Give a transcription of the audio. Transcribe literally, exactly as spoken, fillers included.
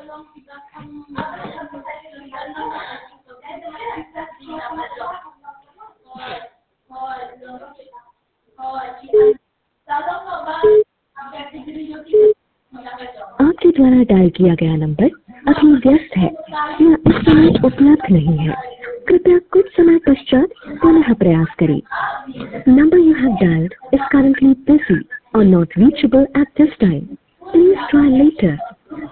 आपके द्वारा डायल किया गया नंबर अभी व्यस्त है या इस समय उपलब्ध नहीं है। कृपया कुछ समय पश्चात पुनः प्रयास करें। Number you have dialed is currently busy or not reachable at this time. Please try later.